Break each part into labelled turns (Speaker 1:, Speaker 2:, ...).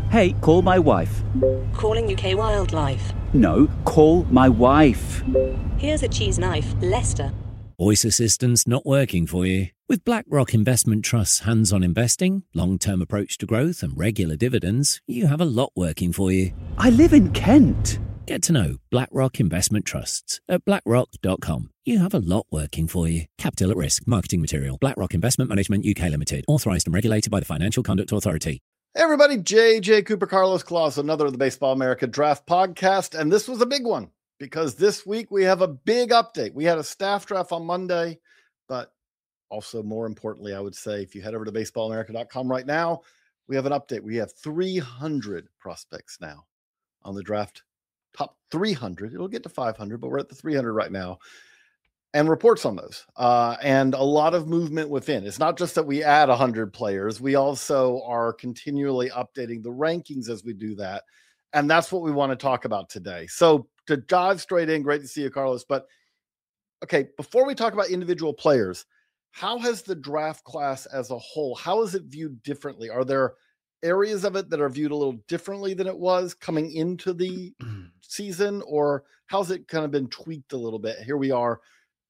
Speaker 1: Hey, call my wife.
Speaker 2: Calling UK Wildlife.
Speaker 1: No, call my wife.
Speaker 2: Here's a cheese knife, Lester.
Speaker 3: Voice assistance not working for you? With BlackRock Investment Trust's hands-on investing, long-term approach to growth and regular dividends, you have a lot working for you.
Speaker 1: I live in Kent.
Speaker 3: Get to know BlackRock Investment Trusts at blackrock.com. You have a lot working for you. Capital at risk. Marketing material. BlackRock Investment Management UK Limited. Authorized and regulated by the Financial Conduct Authority.
Speaker 4: Hey everybody, JJ Cooper, Carlos Claus, another of the Baseball America Draft Podcast. And this was a big one because this week we have a big update. We had a staff draft on Monday, but also more importantly, I would say if you head over to baseballamerica.com right now, we have an update. We have 300 prospects now on the draft, top 300. It'll get to 500, but we're at the 300 right now. And reports on those, and a lot of movement within. It's not just that we add 100 players. We also are continually updating the rankings as we do that. And that's what we want to talk about today. So to dive straight in, great to see you, Carlos. But okay, before we talk about individual players, how has the draft class as a whole, how is it viewed differently? Are there areas of it that are viewed a little differently than it was coming into the season? Or how's it kind of been tweaked a little bit? Here we are,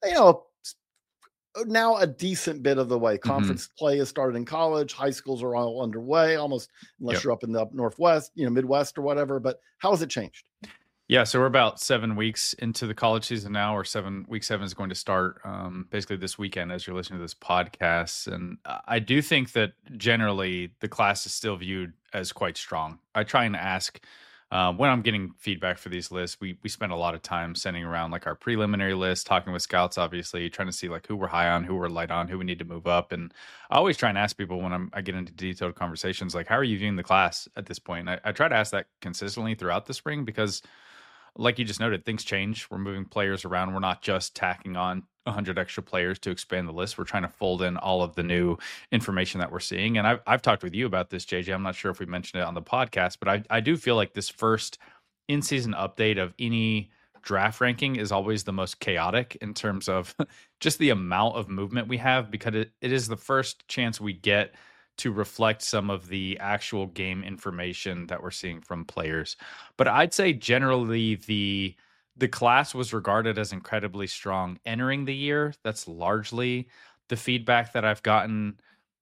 Speaker 4: now a decent bit of the way. Conference play has started in college. High schools are all underway, almost, unless you're up in the Northwest, Midwest or whatever. But how has it changed?
Speaker 5: Yeah, so we're about 7 weeks into the college season now, or week 7 is going to start basically this weekend as you're listening to this podcast. And I do think that generally the class is still viewed as quite strong. I try and ask when I'm getting feedback for these lists, we spend a lot of time sending around like our preliminary list, talking with scouts, obviously, trying to see like who we're high on, who we're light on, who we need to move up. And I always try and ask people when I get into detailed conversations, like, how are you viewing the class at this point? I try to ask that consistently throughout the spring because, like you just noted, things change. We're moving players around. We're not just tacking on 100 extra players to expand the list. We're trying to fold in all of the new information that we're seeing. And I've talked with you about this, JJ. I'm not sure if we mentioned it on the podcast, but I do feel like this first in-season update of any draft ranking is always the most chaotic in terms of just the amount of movement we have, because it is the first chance we get to reflect some of the actual game information that we're seeing from players. But I'd say generally the class was regarded as incredibly strong entering the year. That's largely the feedback that I've gotten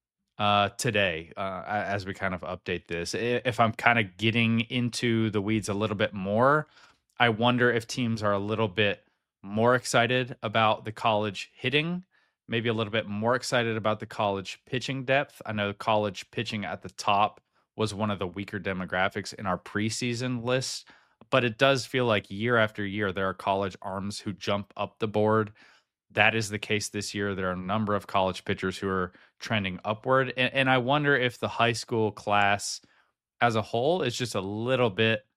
Speaker 5: today as we kind of update this. If I'm kind of getting into the weeds a little bit more, I wonder if teams are a little bit more excited about the college hitting, maybe a little bit more excited about the college pitching depth. I know college pitching at the top was one of the weaker demographics in our preseason list, but it does feel like year after year, there are college arms who jump up the board. That is the case this year. There are a number of college pitchers who are trending upward. And I wonder if the high school class as a whole is just a little bit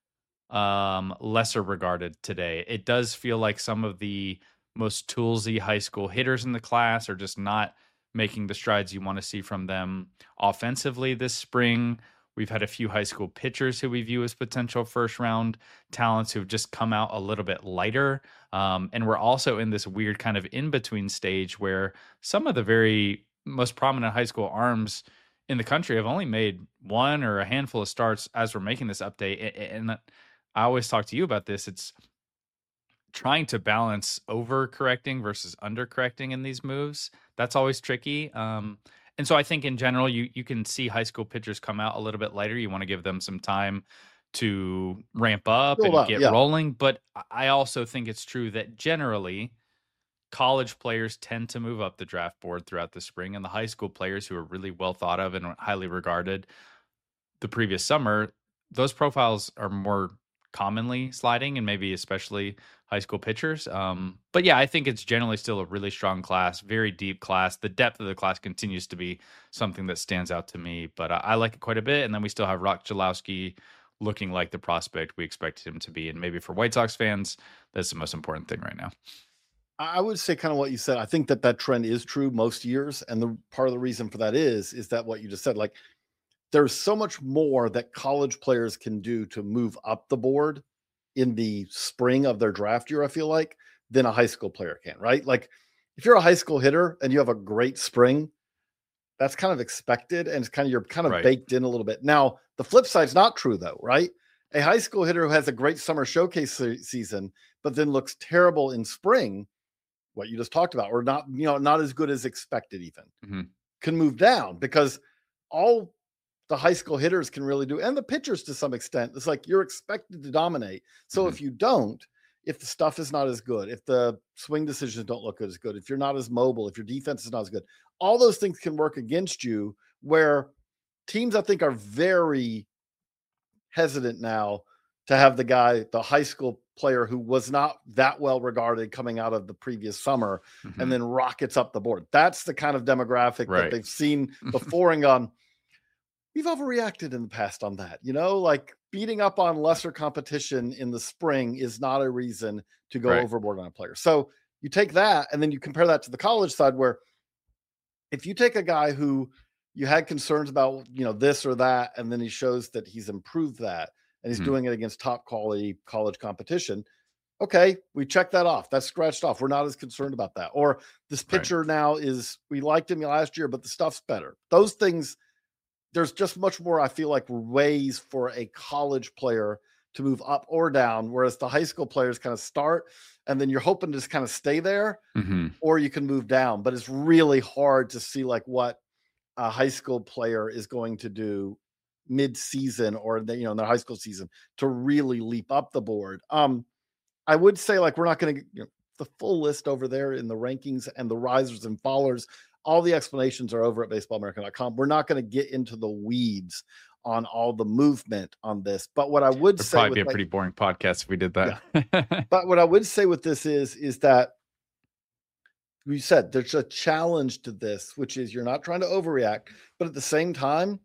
Speaker 5: lesser regarded today. It does feel like some of the most toolsy high school hitters in the class are just not making the strides you want to see from them offensively this spring. We've had a few high school pitchers who we view as potential first round talents who've just come out a little bit lighter. And we're also in this weird kind of in-between stage where some of the very most prominent high school arms in the country have only made one or a handful of starts as we're making this update. And I always talk to you about this. It's trying to balance overcorrecting versus undercorrecting in these moves. That's always tricky. And so I think in general, you can see high school pitchers come out a little bit later. You want to give them some time to ramp up and get rolling. But I also think it's true that generally college players tend to move up the draft board throughout the spring, and the high school players who are really well thought of and highly regarded the previous summer, those profiles are more commonly sliding, and maybe especially high school pitchers. But yeah, I think it's generally still a really strong class, very deep class. The depth of the class continues to be something that stands out to me, but I like it quite a bit. And then we still have Rock Jalowski looking like the prospect we expected him to be. And maybe for White Sox fans, that's the most important thing right now.
Speaker 4: I would say kind of what you said. I think that trend is true most years. And the part of the reason for that is that what you just said, like there's so much more that college players can do to move up the board in the spring of their draft year, I feel like, than a high school player can, right? Like if you're a high school hitter and you have a great spring, that's kind of expected, and it's kind of you're kind of
Speaker 5: Right.
Speaker 4: baked in a little bit. Now, the flip side's not true though, right? A high school hitter who has a great summer showcase season, but then looks terrible in spring, what you just talked about, or not, not as good as expected even, can move down, because all the high school hitters can really do, and the pitchers to some extent, it's like you're expected to dominate. So if you don't, if the stuff is not as good, if the swing decisions don't look as good, if you're not as mobile, if your defense is not as good, all those things can work against you, where teams, I think, are very hesitant now to have the high school player who was not that well regarded coming out of the previous summer and then rockets up the board. That's the kind of demographic that they've seen before and gone, we've overreacted in the past on that. Like beating up on lesser competition in the spring is not a reason to go overboard on a player. So you take that and then you compare that to the college side, where if you take a guy who you had concerns about, this or that, and then he shows that he's improved that and he's doing it against top quality college competition. Okay, we check that off. That's scratched off. We're not as concerned about that. Or this pitcher now we liked him last year, but the stuff's better. Those things, there's just much more, I feel like, ways for a college player to move up or down, whereas the high school players kind of start and then you're hoping to just kind of stay there, or you can move down. But it's really hard to see like what a high school player is going to do mid-season or in their high school season to really leap up the board. I would say, like, we're not going to the full list over there in the rankings and the risers and fallers. All the explanations are over at baseballamerica.com. We're not going to get into the weeds on all the movement on this. But what I would say,
Speaker 5: probably be a pretty boring podcast if we did that.
Speaker 4: Yeah. But what I would say with this is that we said there's a challenge to this, which is you're not trying to overreact, but at the same time,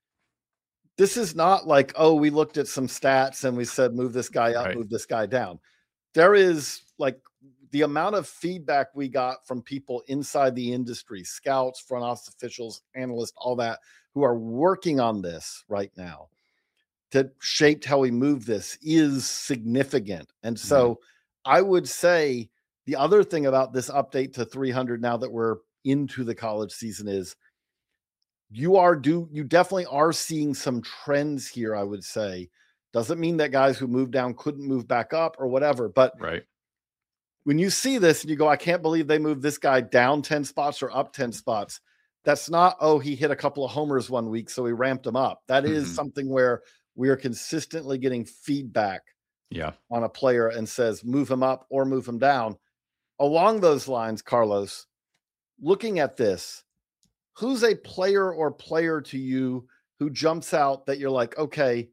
Speaker 4: this is not like, oh, we looked at some stats and we said, move this guy up, move this guy down. There is like the amount of feedback we got from people inside the industry, scouts, front office officials, analysts, all that, who are working on this right now that shaped how we move this is significant. And so I would say the other thing about this update to 300 now that we're into the college season is you definitely are seeing some trends here, I would say. Doesn't mean that guys who moved down couldn't move back up or whatever. But when you see this and you go, I can't believe they moved this guy down 10 spots or up 10 spots. That's not, oh, he hit a couple of homers one week, so we ramped him up. That is something where we are consistently getting feedback on a player and says, move him up or move him down. Along those lines, Carlos, looking at this, who's a player to you who jumps out that you're like, okay,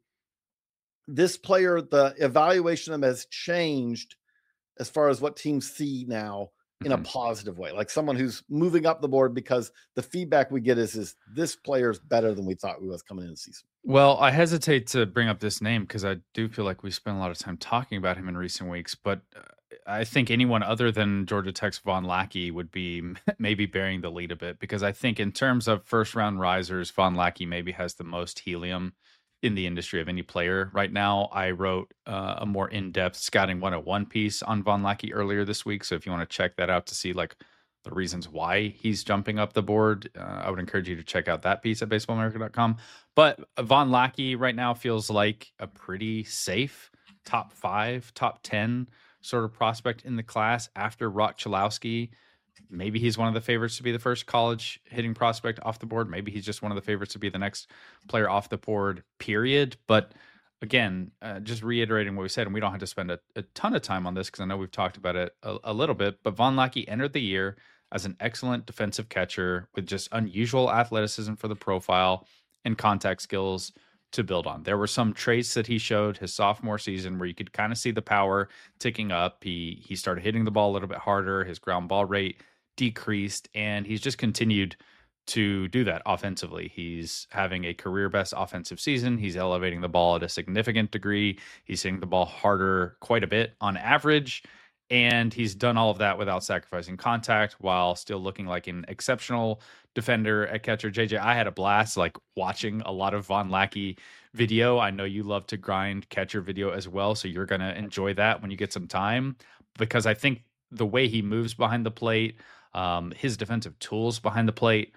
Speaker 4: this player, the evaluation of him has changed as far as what teams see now in a positive way, like someone who's moving up the board because the feedback we get is this player's better than we thought he was coming into the season?
Speaker 5: Well, I hesitate to bring up this name because I do feel like we spent a lot of time talking about him in recent weeks, but I think anyone other than Georgia Tech's Von Lackey would be maybe bearing the lead a bit, because I think in terms of first round risers, Von Lackey maybe has the most helium in the industry of any player right now. I wrote a more in-depth scouting 101 piece on Von Lackey earlier this week. So if you want to check that out to see like the reasons why he's jumping up the board, I would encourage you to check out that piece at baseballamerica.com. But Von Lackey right now feels like a pretty safe top 5, top 10 sort of prospect in the class after Rock Chalowski. Maybe he's one of the favorites to be the first college hitting prospect off the board. Maybe he's just one of the favorites to be the next player off the board, period. But again, just reiterating what we said, and we don't have to spend a ton of time on this because I know we've talked about it a little bit, but Von Lackey entered the year as an excellent defensive catcher with just unusual athleticism for the profile and contact skills to build on. There were some traits that he showed his sophomore season where you could kind of see the power ticking up. He started hitting the ball a little bit harder. His ground ball rate decreased, and he's just continued to do that offensively. He's having a career best offensive season. He's elevating the ball at a significant degree. He's hitting the ball harder quite a bit on average, and he's done all of that without sacrificing contact while still looking like an exceptional defender at catcher. JJ, I had a blast like watching a lot of Von Lackey video. I know you love to grind catcher video as well, so you're going to enjoy that when you get some time, because I think the way he moves behind the plate, his defensive tools behind the plate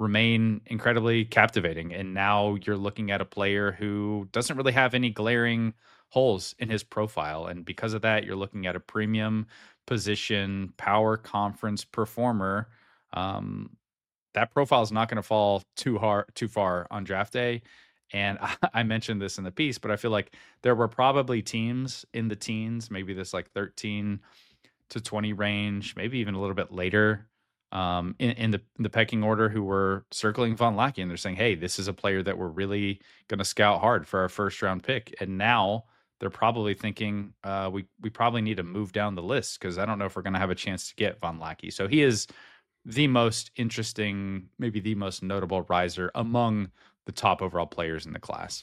Speaker 5: remain incredibly captivating. And now you're looking at a player who doesn't really have any glaring holes in his profile. And because of that, you're looking at a premium position, power conference performer. That profile is not going to fall too far on draft day. And I mentioned this in the piece, but I feel like there were probably teams in the teens, maybe this like 13 to 20 range, maybe even a little bit later in the pecking order, who were circling Von Lackey, and they're saying, hey, this is a player that we're really going to scout hard for our first round pick. And now they're probably thinking we probably need to move down the list, because I don't know if we're going to have a chance to get Von Lackey. So he is the most interesting, maybe the most notable riser among the top overall players in the class.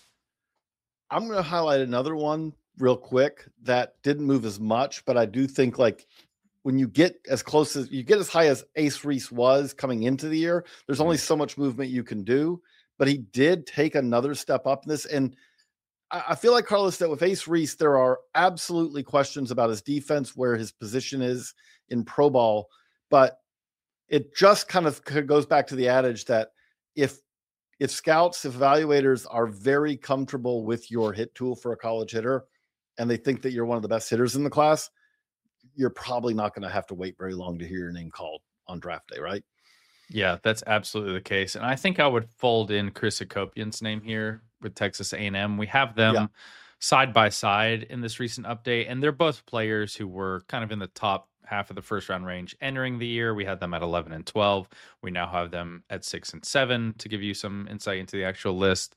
Speaker 4: I'm going to highlight another one real quick that didn't move as much, but I do think like when you get as close as you get as high as Ace Reese was coming into the year, there's only so much movement you can do, but he did take another step up in this. And I feel like, Carlos, that with Ace Reese, there are absolutely questions about his defense, where his position is in pro ball, but it just kind of goes back to the adage that if scouts, if evaluators are very comfortable with your hit tool for a college hitter, and they think that you're one of the best hitters in the class, you're probably not going to have to wait very long to hear your name called on draft day, right?
Speaker 5: Yeah, that's absolutely the case. And I think I would fold in Chris Akopian's name here with Texas A&M. We have them side by side in this recent update, and they're both players who were kind of in the top half of the first round range entering the year. We had them at 11 and 12. We now have them at 6 and 7 to give you some insight into the actual list.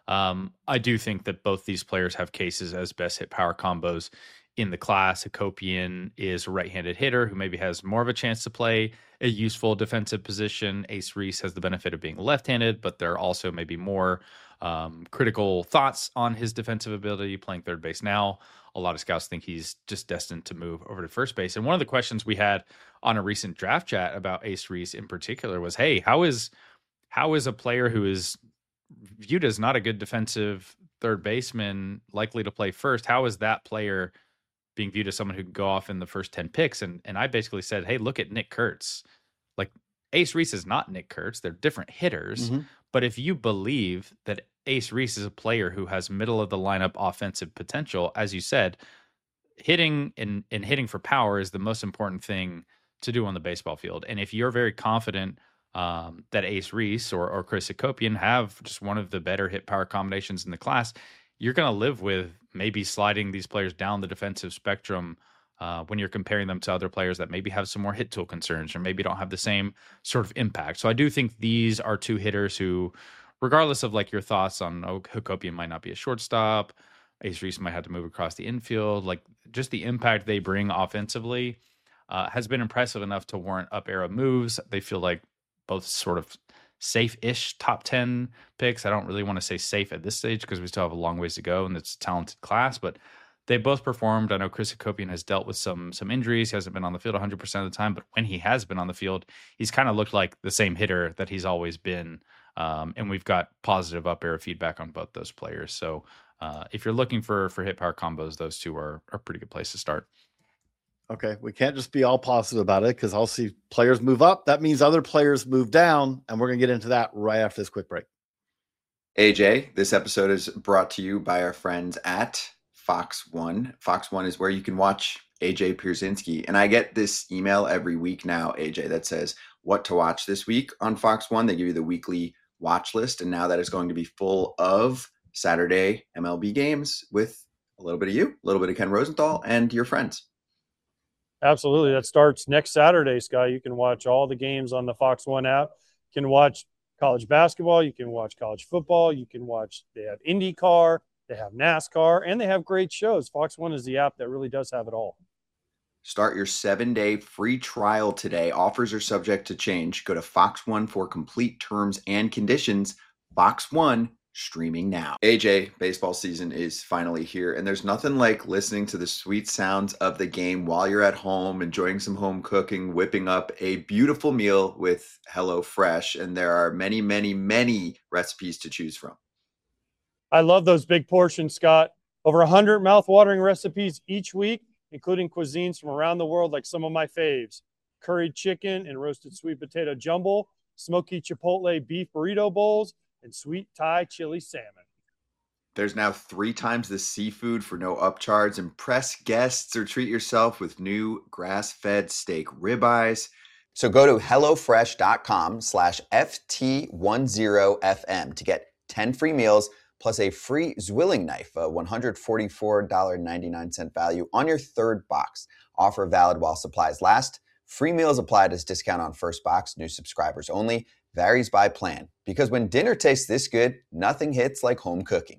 Speaker 5: I do think that both these players have cases as best hit power combos in the class. Akopian is a right-handed hitter who maybe has more of a chance to play a useful defensive position. Ace Reese has the benefit of being left-handed, but there are also maybe more critical thoughts on his defensive ability playing third base now. A lot of scouts think he's just destined to move over to first base. And one of the questions we had on a recent draft chat about Ace Reese in particular was, hey, how is a player who is viewed as not a good defensive third baseman likely to play first? How is that player being viewed as someone who can go off in the first 10 picks? And I basically said, hey, look at Nick Kurtz. Like, Ace Reese is not Nick Kurtz. They're different hitters. Mm-hmm. But if you believe that Ace Reese is a player who has middle of the lineup offensive potential, as you said, hitting and hitting for power is the most important thing to do on the baseball field. And if you're very confident that Ace Reese or Chris Akopian have just one of the better hit power combinations in the class, you're going to live with maybe sliding these players down the defensive spectrum when you're comparing them to other players that maybe have some more hit tool concerns or maybe don't have the same sort of impact. So I do think these are two hitters who, regardless of like your thoughts on Akopian might not be a shortstop, Ace Reese might have to move across the infield, like just the impact they bring offensively has been impressive enough to warrant up arrow moves. They feel like both sort of safe-ish top 10 picks. I don't really want to say safe at this stage because we still have a long ways to go and it's a talented class, but they both performed. I know Chris Akopian has dealt with some injuries. He hasn't been on the field 100% of the time, but when he has been on the field, he's kind of looked like the same hitter that he's always been. And we've got positive up arrow feedback on both those players. So if you're looking for hit power combos, those two are a pretty good place to start.
Speaker 4: Okay, we can't just be all positive about it because I'll see players move up. That means other players move down, and we're going to get into that right after this quick break.
Speaker 6: AJ, this episode is brought to you by our friends at Fox One. Fox One is where you can watch AJ Pierzynski. And I get this email every week now, AJ, that says what to watch this week on Fox One. They give you the weekly watch list, and now that is going to be full of Saturday MLB games with a little bit of you, a little bit of Ken Rosenthal, and your friends.
Speaker 7: Absolutely. That starts next Saturday, Sky. You can watch all the games on the Fox One app. You can watch college basketball. You can watch college football. You can watch, they have IndyCar, they have NASCAR, and they have great shows. Fox One is the app that really does have it all.
Speaker 6: Start your 7-day free trial today. Offers are subject to change. Go to Fox One for complete terms and conditions. Fox One, streaming now. AJ, baseball season is finally here, and there's nothing like listening to the sweet sounds of the game while you're at home, enjoying some home cooking, whipping up a beautiful meal with HelloFresh, and there are many, many, many recipes to choose from.
Speaker 7: I love those big portions, Scott. Over 100 mouth-watering recipes each week, including cuisines from around the world like some of my faves. Curried chicken and roasted sweet potato jumble, smoky chipotle beef burrito bowls, and sweet Thai chili salmon.
Speaker 6: There's now 3 times the seafood for no upcharge. Impress guests or treat yourself with new grass-fed steak ribeyes. So go to HelloFresh.com/FT10FM to get 10 free meals plus a free Zwilling knife, a $144.99 value on your third box. Offer valid while supplies last. Free meals applied as discount on first box. New subscribers only. Varies by plan. Because when dinner tastes this good, nothing hits like home cooking.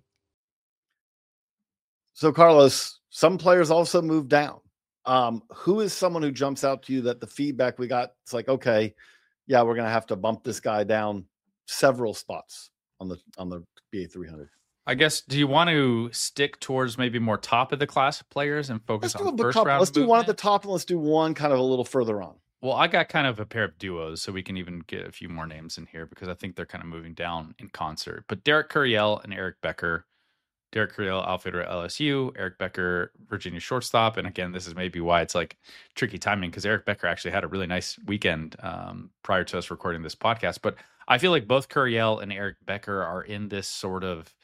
Speaker 4: So, Carlos, some players also moved down. Who is someone who jumps out to you that the feedback we got, it's like, okay, yeah, we're going to have to bump this guy down several spots on the BA 300?
Speaker 5: I guess, do you want to stick towards maybe more top of the class players and focus on first round?
Speaker 4: Let's do one at the top and let's do one kind of a little further on.
Speaker 5: Well, I got kind of a pair of duos, so we can even get a few more names in here because I think they're kind of moving down in concert. But Derek Curiel and Eric Becker. Derek Curiel, outfielder at LSU, Eric Becker, Virginia shortstop. And again, this is maybe why it's like tricky timing because Eric Becker actually had a really nice weekend prior to us recording this podcast. But I feel like both Curiel and Eric Becker are in this sort of,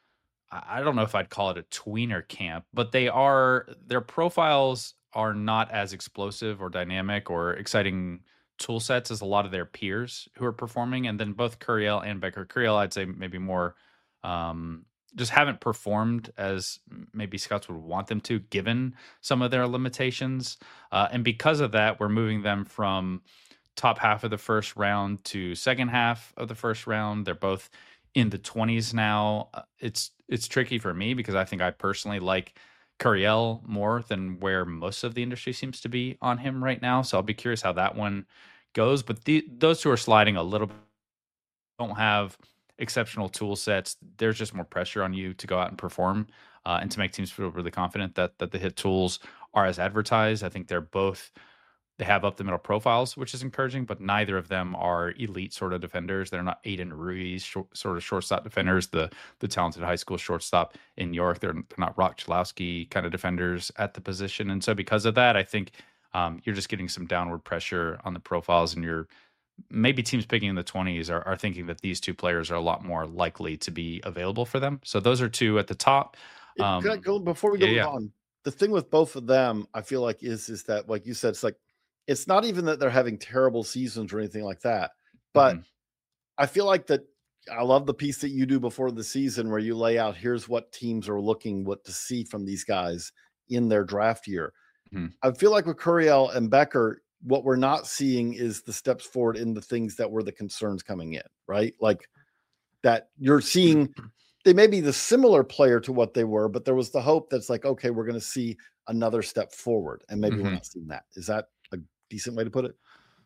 Speaker 5: I don't know if I'd call it a tweener camp, but their profiles are not as explosive or dynamic or exciting tool sets as a lot of their peers who are performing. And then both Curiel and Becker, Curiel, I'd say maybe more, just haven't performed as maybe scouts would want them to, given some of their limitations. And because of that, we're moving them from top half of the first round to second half of the first round. They're both in the 20s now. It's tricky for me because I think I personally like Curiel more than where most of the industry seems to be on him right now. So I'll be curious how that one goes. But those two are sliding a little bit. Don't have exceptional tool sets. There's just more pressure on you to go out and perform and to make teams feel really confident that the hit tools are as advertised. I think they have up the middle profiles, which is encouraging, but neither of them are elite sort of defenders. They're not Aiden Ruiz sort of shortstop defenders, the talented high school shortstop in New York. They're not Rock Chalowski kind of defenders at the position. And so because of that, I think you're just getting some downward pressure on the profiles, and maybe teams picking in the 20s are thinking that these two players are a lot more likely to be available for them. So those are two at the top.
Speaker 4: Before we go on, the thing with both of them, I feel like is that, like you said, it's not even that they're having terrible seasons or anything like that, but I feel like that I love the piece that you do before the season where you lay out, here's what teams are looking to see from these guys in their draft year. I feel like with Curiel and Becker, what we're not seeing is the steps forward in the things that were the concerns coming in, right? Like that you're seeing, they may be the similar player to what they were, but there was the hope that's like, okay, we're going to see another step forward. And maybe we're not seeing that. Is that a decent way to put it?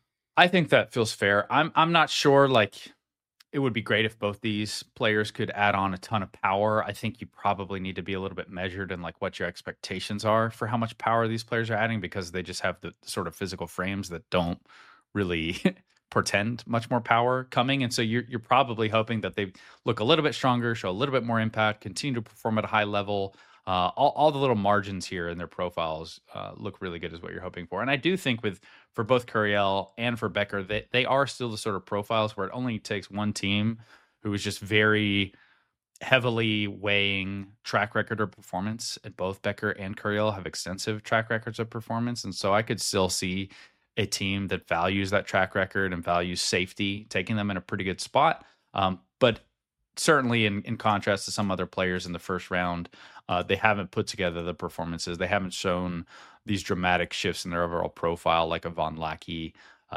Speaker 5: I think that feels fair. I'm not sure, like, it would be great if both these players could add on a ton of power. I think you probably need to be a little bit measured in like what your expectations are for how much power these players are adding, because they just have the sort of physical frames that don't really portend much more power coming. And so you're probably hoping that they look a little bit stronger, show a little bit more impact, continue to perform at a high level. All the little margins here in their profiles look really good is what you're hoping for. And I do think for both Curiel and for Becker, they are still the sort of profiles where it only takes one team who is just very heavily weighing track record or performance. And both Becker and Curiel have extensive track records of performance. And so I could still see a team that values that track record and values safety, taking them in a pretty good spot. But certainly in contrast to some other players in the first round, they haven't put together the performances. They haven't shown these dramatic shifts in their overall profile like a Von Lackey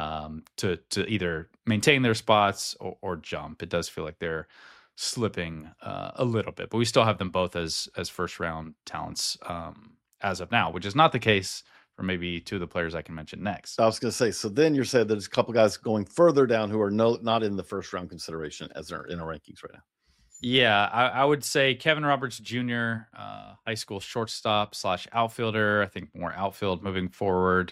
Speaker 5: to either maintain their spots or jump. It does feel like they're slipping a little bit, but we still have them both as first round talents as of now, which is not the case for maybe two of the players I can mention next.
Speaker 4: I was going to say, so then you're saying that there's a couple guys going further down who are not in the first round consideration as they're in our rankings right now.
Speaker 5: Yeah, I would say Kevin Roberts Jr., high school shortstop / outfielder. I think more outfield moving forward,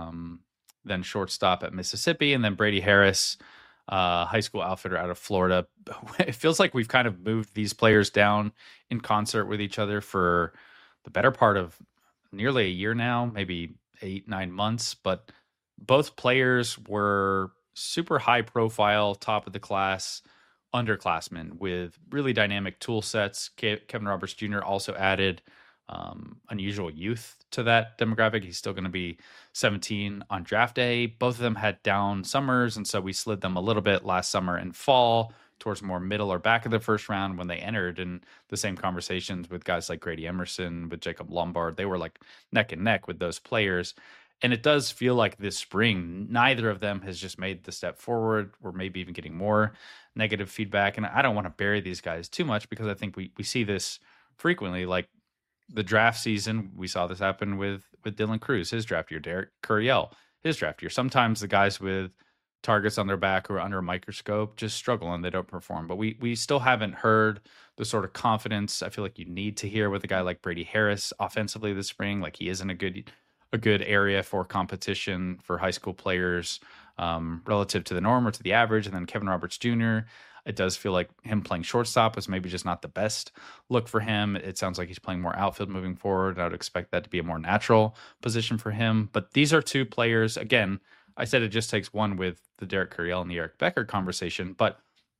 Speaker 5: then shortstop at Mississippi, and then Brady Harris, high school outfielder out of Florida. It feels like we've kind of moved these players down in concert with each other for the better part of nearly a year now, maybe 8-9 months. But both players were super high profile, top of the class underclassmen with really dynamic tool sets. Kevin Roberts Jr. also added unusual youth to that demographic. He's still going to be 17 on draft day. Both of them had down summers, and so we slid them a little bit last summer and fall towards more middle or back of the first round when they entered. And the same conversations with guys like Grady Emerson, with Jacob Lombard, they were like neck and neck with those players. And it does feel like this spring, neither of them has just made the step forward. We're maybe even getting more negative feedback. And I don't want to bury these guys too much because I think we see this frequently. Like the draft season, we saw this happen with Dylan Cruz, his draft year, Derek Curiel, his draft year. Sometimes the guys with targets on their back or under a microscope just struggle and they don't perform. But we still haven't heard the sort of confidence I feel like you need to hear with a guy like Brady Harris offensively this spring. Like he is in a good area for competition for high school players relative to the norm or to the average. And then Kevin Roberts Jr., it does feel like him playing shortstop was maybe just not the best look for him. It sounds like he's playing more outfield moving forward. I would expect that to be a more natural position for him. But these are two players. Again, I said it just takes one with the Derek Curiel and the Eric Becker conversation. But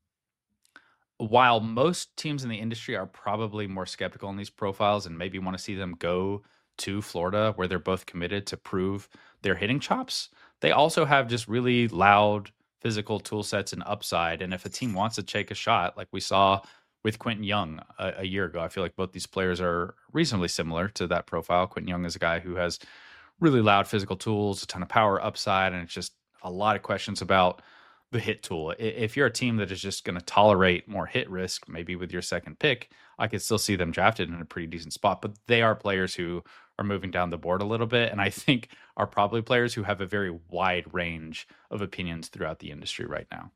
Speaker 5: while most teams in the industry are probably more skeptical on these profiles and maybe want to see them go to Florida where they're both committed to prove their hitting chops, they also have just really loud physical tool sets and upside. And if a team wants to take a shot, like we saw with Quentin Young a year ago, I feel like both these players are reasonably similar to that profile. Quentin Young is a guy who has really loud physical tools, a ton of power upside, and it's just a lot of questions about the hit tool. If you're a team that is just going to tolerate more hit risk, maybe with your second pick, I could still see them drafted in a pretty decent spot. But they are players who are moving down the board a little bit, and I think are probably players who have a very wide range of opinions throughout the industry right now.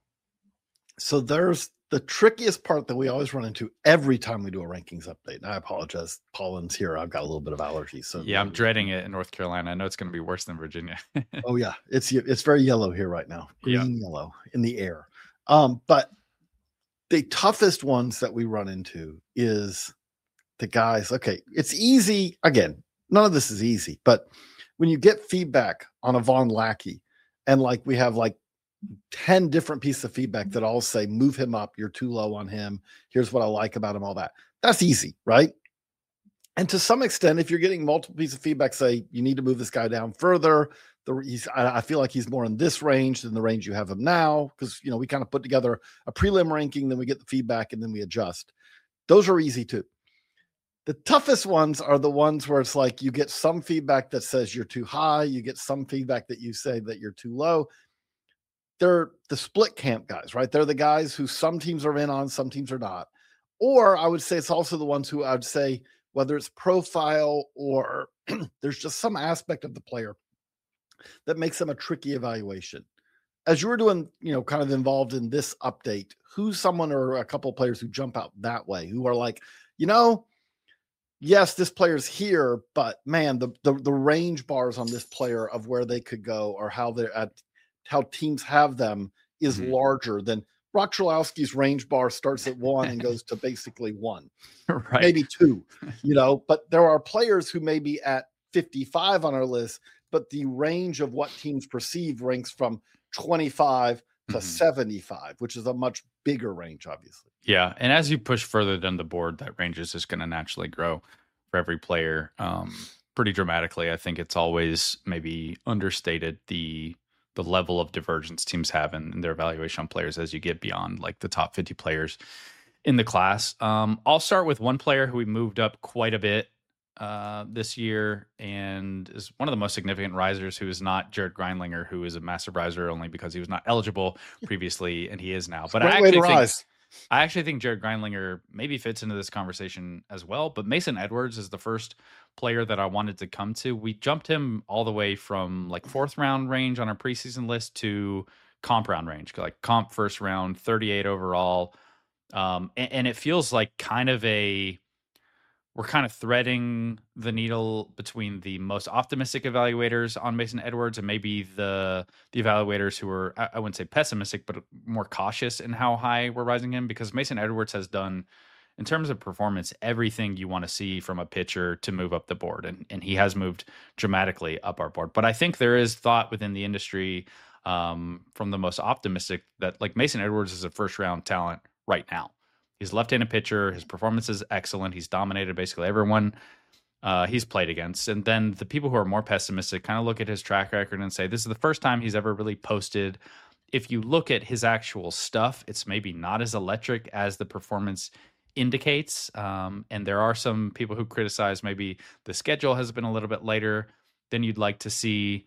Speaker 4: So there's the trickiest part that we always run into every time we do a rankings update. And I apologize, pollen's here. I've got a little bit of allergies. So
Speaker 5: yeah, I'm dreading it in North Carolina. I know it's going to be worse than Virginia.
Speaker 4: Oh yeah, it's very yellow here right now, green yellow in the air. But the toughest ones that we run into is the guys. Okay, it's easy. Again, none of this is easy, but when you get feedback on a Von Lackey, and like we have like 10 different pieces of feedback that all say, move him up, you're too low on him, here's what I like about him, all that. That's easy, right? And to some extent, if you're getting multiple pieces of feedback, say you need to move this guy down further, I feel like he's more in this range than the range you have him now, because we kind of put together a prelim ranking, then we get the feedback and then we adjust. Those are easy too. The toughest ones are the ones where it's like you get some feedback that says you're too high, you get some feedback that you say that you're too low. They're the split camp guys, right? They're the guys who some teams are in on, some teams are not. Or I would say it's also the ones who I would say, whether it's profile or there's just some aspect of the player that makes them a tricky evaluation. As you were doing, kind of involved in this update, who's someone or a couple of players who jump out that way, who are like, yes, this player's here, but man, the range bars on this player of where they could go or how they're at, how teams have them is larger than Brock Chalowski's range bar starts at 1 and goes to basically 1,
Speaker 5: right?
Speaker 4: Maybe 2, but there are players who may be at 55 on our list, but the range of what teams perceive ranks from 25 to 75, which is a much bigger range, obviously.
Speaker 5: Yeah. And as you push further down the board, that range is just going to naturally grow for every player pretty dramatically. I think it's always maybe understated the level of divergence teams have in their evaluation on players as you get beyond like the top 50 players in the class. I'll start with one player who we moved up quite a bit this year and is one of the most significant risers, who is not Jared Grindlinger, who is a massive riser only because he was not eligible previously and he is now. But I actually think Jared Grindlinger maybe fits into this conversation as well. But Mason Edwards is the first player that I wanted to come to. We jumped him all the way from like 4th round range on our preseason list to comp round range, like comp first round, 38 overall. And it feels like we're kind of threading the needle between the most optimistic evaluators on Mason Edwards and maybe the evaluators who are, I wouldn't say pessimistic, but more cautious in how high we're rising him, because Mason Edwards has done, in terms of performance, everything you want to see from a pitcher to move up the board. And he has moved dramatically up our board. But I think there is thought within the industry from the most optimistic, that like Mason Edwards is a first round talent right now. He's a left-handed pitcher. His performance is excellent. He's dominated basically everyone he's played against. And then the people who are more pessimistic kind of look at his track record and say, this is the first time he's ever really posted. If you look at his actual stuff, it's maybe not as electric as the performance indicates. And there are some people who criticize maybe the schedule has been a little bit later than you'd like to see.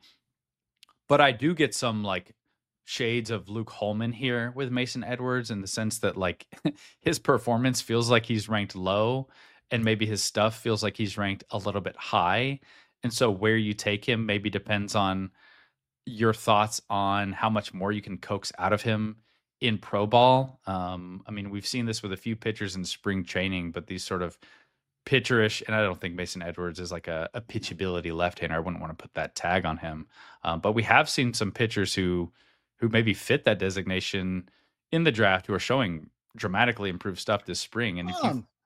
Speaker 5: But I do get some like shades of Luke Holman here with Mason Edwards, in the sense that like his performance feels like he's ranked low, and maybe his stuff feels like he's ranked a little bit high. And so where you take him maybe depends on your thoughts on how much more you can coax out of him in pro ball. I mean, we've seen this with a few pitchers in spring training, but these sort of pitcherish, and I don't think Mason Edwards is like a pitchability left-hander. I wouldn't want to put that tag on him. But we have seen some pitchers who maybe fit that designation in the draft, who are showing dramatically improved stuff this spring. And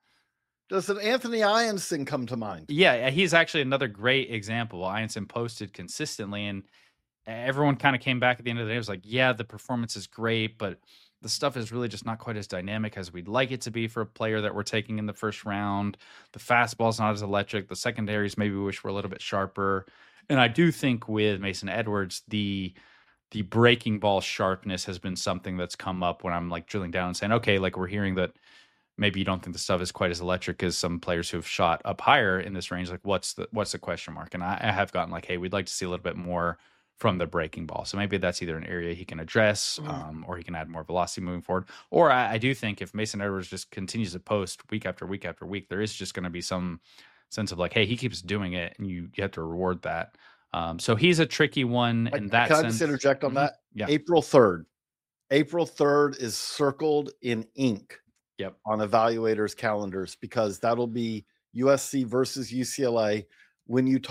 Speaker 4: does an Anthony Ianson come to mind?
Speaker 5: Yeah, he's actually another great example. Ianson posted consistently, and everyone kind of came back at the end of the day. It was like, yeah, the performance is great, but the stuff is really just not quite as dynamic as we'd like it to be for a player that we're taking in the first round. The fastball's not as electric. The secondaries maybe we wish were a little bit sharper. And I do think with Mason Edwards, the breaking ball sharpness has been something that's come up when I'm like drilling down and saying, okay, like we're hearing that maybe you don't think the stuff is quite as electric as some players who have shot up higher in this range. Like what's the question mark? And I have gotten like, hey, we'd like to see a little bit more from the breaking ball. So maybe that's either an area he can address, or he can add more velocity moving forward. Or I do think if Mason Edwards just continues to post week after week after week, there is just going to be some sense of like, hey, he keeps doing it, and you have to reward that. So he's a tricky one in that sense.
Speaker 4: Can I just interject on that?
Speaker 5: Yeah.
Speaker 4: April 3rd. April 3rd is circled in ink on evaluators' calendars, because that'll be USC versus UCLA. When you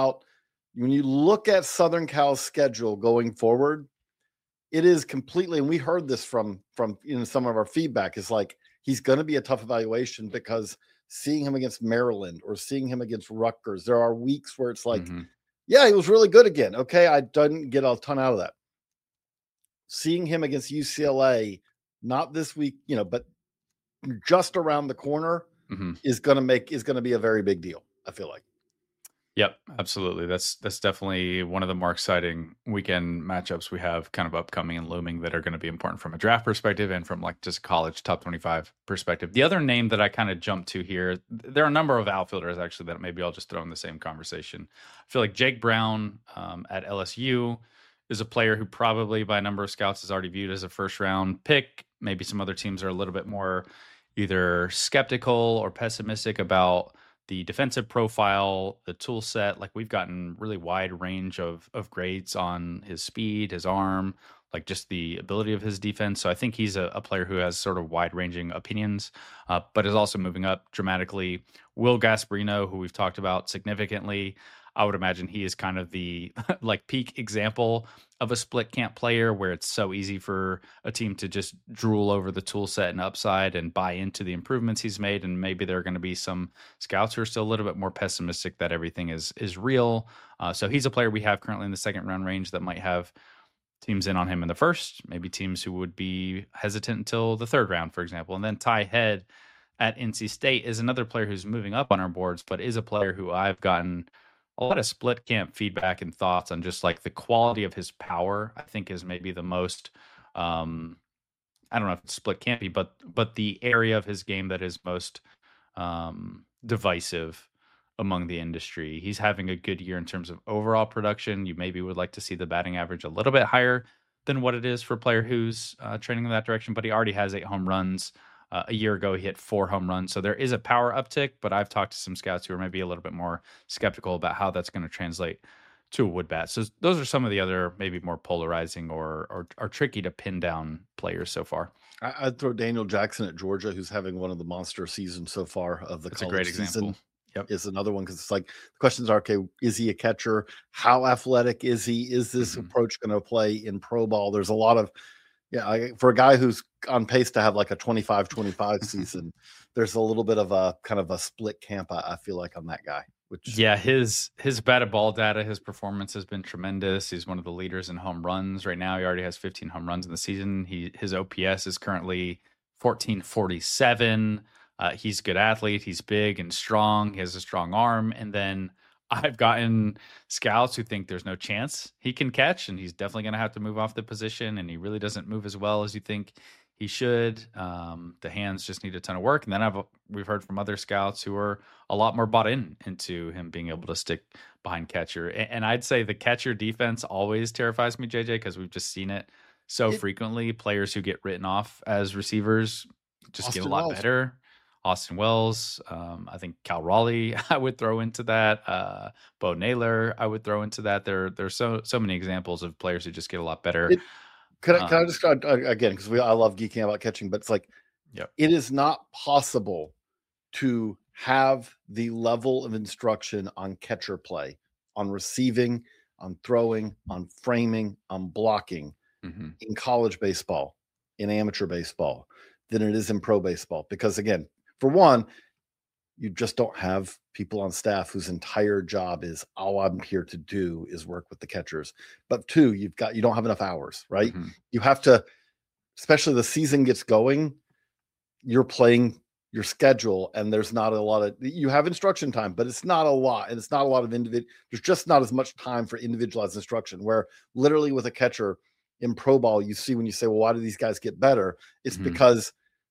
Speaker 4: look at Southern Cal's schedule going forward, it is completely, and we heard this from some of our feedback, is like he's going to be a tough evaluation, because seeing him against Maryland or seeing him against Rutgers, there are weeks where it's like, yeah, he was really good again. Okay, I didn't get a ton out of that. Seeing him against UCLA, not this week, but just around the corner, is going to be a very big deal, I feel like.
Speaker 5: Yep, absolutely. That's definitely one of the more exciting weekend matchups we have kind of upcoming and looming that are going to be important from a draft perspective and from like just college top 25 perspective. The other name that I kind of jumped to here, there are a number of outfielders actually that maybe I'll just throw in the same conversation. I feel like Jake Brown at LSU is a player who probably by a number of scouts is already viewed as a first round pick. Maybe some other teams are a little bit more either skeptical or pessimistic about the defensive profile, the tool set. Like we've gotten really wide range of grades on his speed, his arm, like just the ability of his defense. So I think he's a player who has sort of wide ranging opinions, but is also moving up dramatically. Will Gasparino, who we've talked about significantly, I would imagine he is kind of the like peak example of a split camp player where it's so easy for a team to just drool over the tool set and upside and buy into the improvements he's made. And maybe there are going to be some scouts who are still a little bit more pessimistic that everything is real. So he's a player we have currently in the second round range that might have teams in on him in the first, maybe teams who would be hesitant until the third round, for example. And then Ty Head at NC State is another player who's moving up on our boards, but is a player who I've gotten a lot of split camp feedback and thoughts on just like the quality of his power, I think is maybe the most, I don't know if it's split campy, but the area of his game that is most divisive among the industry. He's having a good year in terms of overall production. You maybe would like to see the batting average a little bit higher than what it is for a player who's trending in that direction, but he already has 8 home runs. A year ago, he hit 4 home runs. So there is a power uptick, but I've talked to some scouts who are maybe a little bit more skeptical about how that's going to translate to a wood bat. So those are some of the other maybe more polarizing or tricky to pin down players so far.
Speaker 4: I'd throw Daniel Jackson at Georgia, who's having one of the monster seasons so far of the college season.
Speaker 5: That's a great example.
Speaker 4: Yep. Is another one, because it's like the questions are, okay, is he a catcher? How athletic is he? Is this approach going to play in pro ball? There's a lot of, for a guy who's on pace to have like a 25-25 season, there's a little bit of a kind of a split camp, I feel like, on that guy. which
Speaker 5: Yeah, his batted ball data, his performance has been tremendous. He's one of the leaders in home runs right now. He already has 15 home runs in the season. His OPS is currently 1447. He's a good athlete. He's big and strong. He has a strong arm. And then I've gotten scouts who think there's no chance he can catch, and he's definitely going to have to move off the position. And he really doesn't move as well as you think he should. The hands just need a ton of work. And then we've heard from other scouts who are a lot more bought into him being able to stick behind catcher. And I'd say the catcher defense always terrifies me, JJ, because we've just seen it so frequently. Players who get written off as receivers just get a lot better. Austin Wells, I think Cal Raleigh, I would throw into that. Bo Naylor, I would throw into that. There's so many examples of players who just get a lot better.
Speaker 4: Can I just again, because I love geeking about catching, but it's like, it is not possible to have the level of instruction on catcher play, on receiving, on throwing, on framing, on blocking in college baseball, in amateur baseball, than it is in pro baseball. Because again, for one, you just don't have people on staff whose entire job is all I'm here to do is work with the catchers. But two, you don't have enough hours, right? You have to, especially the season gets going, you're playing your schedule, and there's not a lot of, you have instruction time, but it's not a lot. And it's not a lot of there's just not as much time for individualized instruction, where literally with a catcher in pro ball, you see when you say, well, why do these guys get better? It's because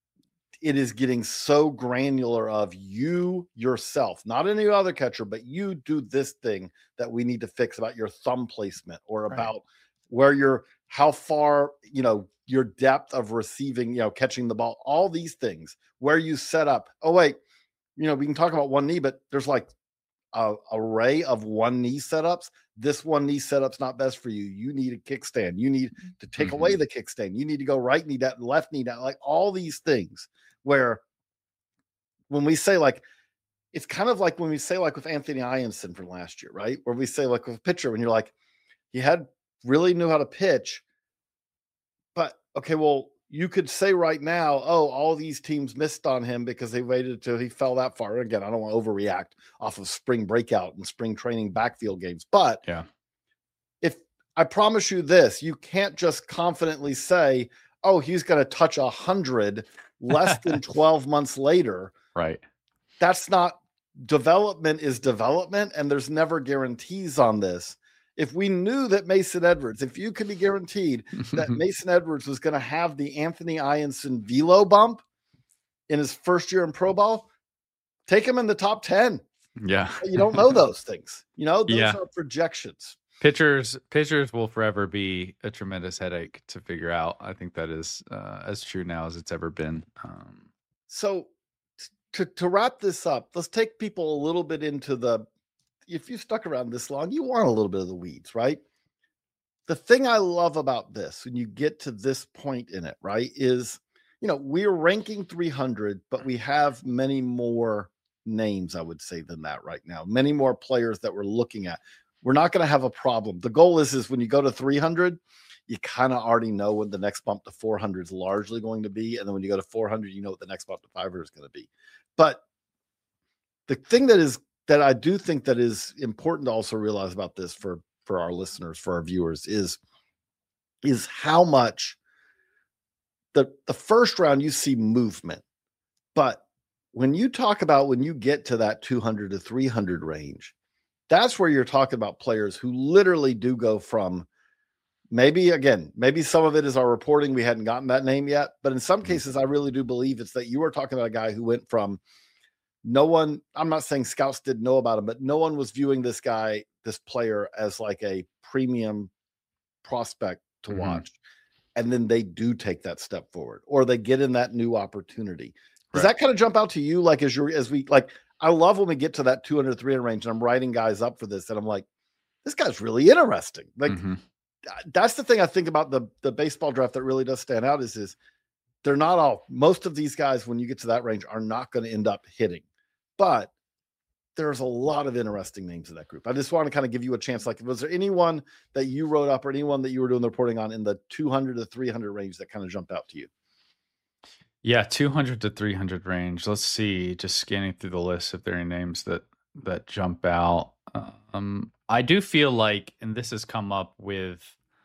Speaker 4: it is getting so granular of you yourself, not any other catcher, but you do this thing that we need to fix about your thumb placement, or about where how far, your depth of receiving, catching the ball, all these things, where you set up. Oh, wait, we can talk about one knee, but there's like a array of one knee setups. This one knee setup's not best for you. You need a kickstand. You need to take away the kickstand. You need to go right knee down, left knee down, like all these things. Where when we say, like, it's kind of like when we say, like with Anthony Ianson from last year, right? Where we say, like, with a pitcher, when you're like, he really knew how to pitch, but okay, well, you could say right now, oh, all these teams missed on him because they waited until he fell that far. Again, I don't want to overreact off of spring breakout and spring training backfield games, but if I promise you this, you can't just confidently say, oh, he's going to touch 100 less than 12 months later.
Speaker 5: Right.
Speaker 4: That's not, development is development, and there's never guarantees on this. If we knew that Mason Edwards, if you could be guaranteed that Mason Edwards was going to have the Anthony Ianson velo bump in his first year in pro ball, take him in the top 10.
Speaker 5: Yeah.
Speaker 4: You don't know those things. Those are projections.
Speaker 5: Pitchers will forever be a tremendous headache to figure out. I think that is as true now as it's ever been.
Speaker 4: So to wrap this up, let's take people a little bit into if you stuck around this long, you want a little bit of the weeds, right? The thing I love about this, when you get to this point in it, right, is, we're ranking 300, but we have many more names, I would say, than that right now. Many more players that we're looking at. We're not going to have a problem. The goal is when you go to 300, you kind of already know what the next bump to 400 is largely going to be. And then when you go to 400, you know what the next bump to 500 is going to be. But the thing that I do think that is important to also realize about this for our listeners, for our viewers, is how much the first round you see movement. But when you talk about when you get to that 200 to 300 range, that's where you're talking about players who literally do go from maybe some of it is our reporting. We hadn't gotten that name yet, but in some cases, I really do believe it's that you are talking about a guy who went from I'm not saying scouts didn't know about him, but no one was viewing this player as like a premium prospect to watch. And then they do take that step forward, or they get in that new opportunity. Does that kind of jump out to you? Like, I love when we get to that 200, 300 range and I'm writing guys up for this and I'm like, this guy's really interesting. Like, that's the thing I think about the baseball draft that really does stand out is they're not most of these guys, when you get to that range, are not going to end up hitting, but there's a lot of interesting names in that group. I just want to kind of give you a chance. Like, was there anyone that you wrote up or anyone that you were doing the reporting on in the 200 to 300 range that kind of jumped out to you?
Speaker 5: Yeah, 200 to 300 range. Let's see, just scanning through the list if there are any names that that jump out. I do feel like, and this has come up with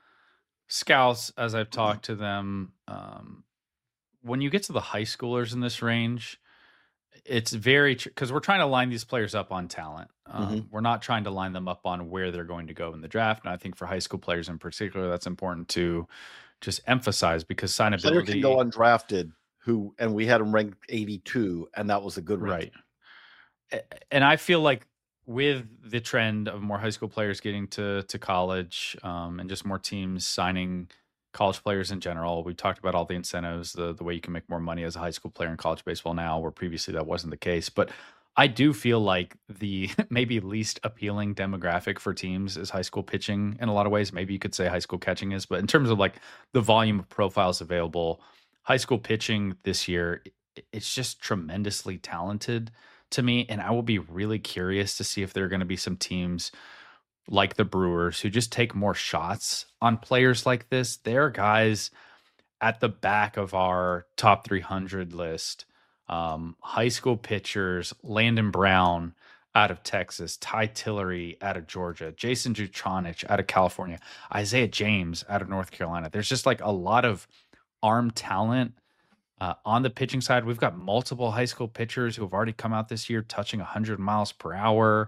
Speaker 5: scouts as I've talked to them, when you get to the high schoolers in this range, it's very because we're trying to line these players up on talent. We're not trying to line them up on where they're going to go in the draft. And I think for high school players in particular, that's important to just emphasize because signability.
Speaker 4: Player can go undrafted, and we had him ranked 82, and that was a good ranking.
Speaker 5: Right. And I feel like with the trend of more high school players getting to college, and just more teams signing college players in general, we talked about all the incentives, the way you can make more money as a high school player in college baseball now, where previously that wasn't the case. But I do feel like the maybe least appealing demographic for teams is high school pitching in a lot of ways. Maybe you could say high school catching is, but in terms of like the volume of profiles available, high school pitching this year, it's just tremendously talented to me. And I will be really curious to see if there are going to be some teams like the Brewers who just take more shots on players like this. There are guys at the back of our top 300 list, high school pitchers, Landon Brown out of Texas, Ty Tillery out of Georgia, Jason Juchonich out of California, Isaiah James out of North Carolina. There's just like a lot of arm talent on the pitching side. We've got multiple high school pitchers who have already come out this year touching 100 miles per hour.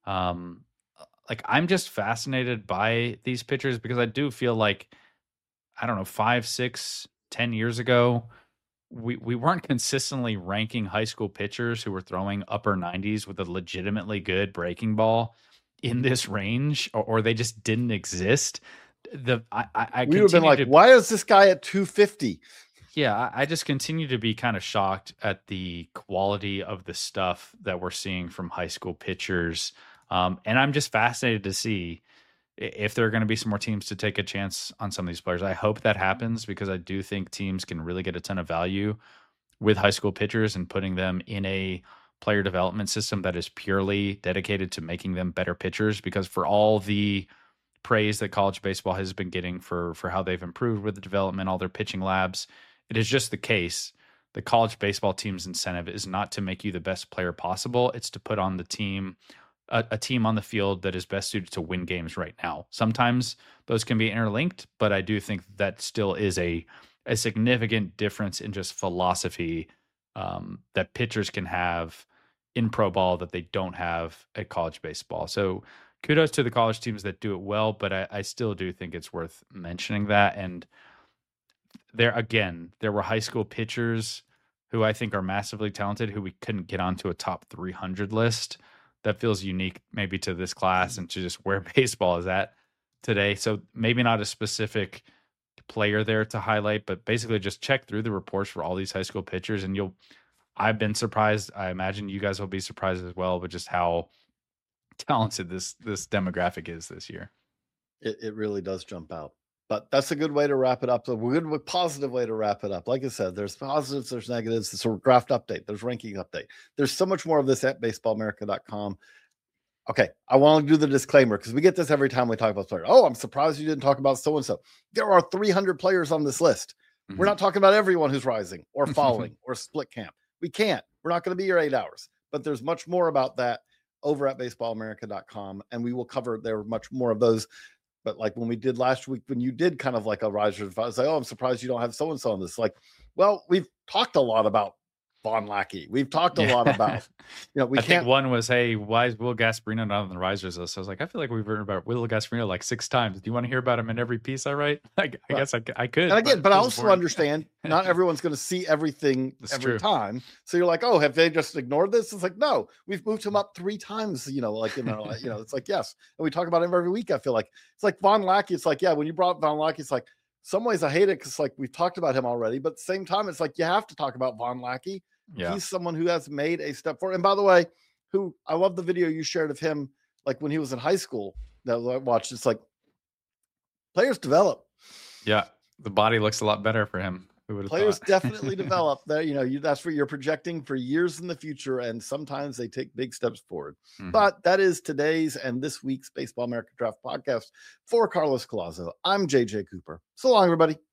Speaker 5: Like I'm just fascinated by these pitchers because I do feel like, I don't know, 5, 6, 10 years ago, we weren't consistently ranking high school pitchers who were throwing upper 90s with a legitimately good breaking ball in this range, or they just didn't exist. We would
Speaker 4: have been like, why is this guy at 250?
Speaker 5: Yeah, I just continue to be kind of shocked at the quality of the stuff that we're seeing from high school pitchers. And I'm just fascinated to see if there are going to be some more teams to take a chance on some of these players. I hope that happens because I do think teams can really get a ton of value with high school pitchers and putting them in a player development system that is purely dedicated to making them better pitchers. Because for all the praise that college baseball has been getting for how they've improved with the development, all their pitching labs, it is just the case. The college baseball team's incentive is not to make you the best player possible. It's to put on the team a team on the field that is best suited to win games right now. Sometimes those can be interlinked, but I do think that still is a significant difference in just philosophy that pitchers can have in pro ball that they don't have at college baseball. So kudos to the college teams that do it well, but I still do think it's worth mentioning that. And there were high school pitchers who I think are massively talented who we couldn't get onto a top 300 list. That feels unique maybe to this class and to just where baseball is at today. So maybe not a specific player there to highlight, but basically just check through the reports for all these high school pitchers and I've been surprised. I imagine you guys will be surprised as well, but just how talented this demographic is this year.
Speaker 4: It really does jump out. But that's a good way to wrap it up. So we're good, positive way to wrap it up. Like I said, there's positives, there's negatives. It's a draft update. There's ranking update. There's so much more of this at baseballamerica.com. Okay, I want to do the disclaimer because we get this every time we talk about players. Oh, I'm surprised you didn't talk about so-and-so. There are 300 players on this list. Mm-hmm. We're not talking about everyone who's rising or falling or split camp. We can't. We're not going to be here 8 hours. But there's much more about that over at baseballamerica.com, and we will cover there much more of those. But like when we did last week, when you did kind of like a riser, I was like, oh, I'm surprised you don't have so-and-so on this. Like, well, we've talked a lot about Von Lackey. We've talked a lot about, I
Speaker 5: think one was, hey, why is Will Gasparino not on the risers list? I was like, I feel like we've heard about Will Gasparino like 6 times. Do you want to hear about him in every piece I write? I guess I could.
Speaker 4: And again, but I also understand not everyone's going to see everything every time. So you're like, oh, have they just ignored this? It's like, no, we've moved him up 3 times, like, it's like, yes. And we talk about him every week. I feel like it's like Von Lackey. It's like, yeah, when you brought Von Lackey, it's like, some ways I hate it because like we've talked about him already, but at the same time, it's like, you have to talk about Von Lackey. Yeah. He's someone who has made a step forward. And by the way, who I love the video you shared of him, like when he was in high school that I watched. It's like players develop.
Speaker 5: Yeah. The body looks a lot better for him.
Speaker 4: Players definitely develop there. That's what you're projecting for years in the future. And sometimes they take big steps forward. Mm-hmm. But that is today's and this week's Baseball America Draft podcast for Carlos Collazo. I'm JJ Cooper. So long, everybody.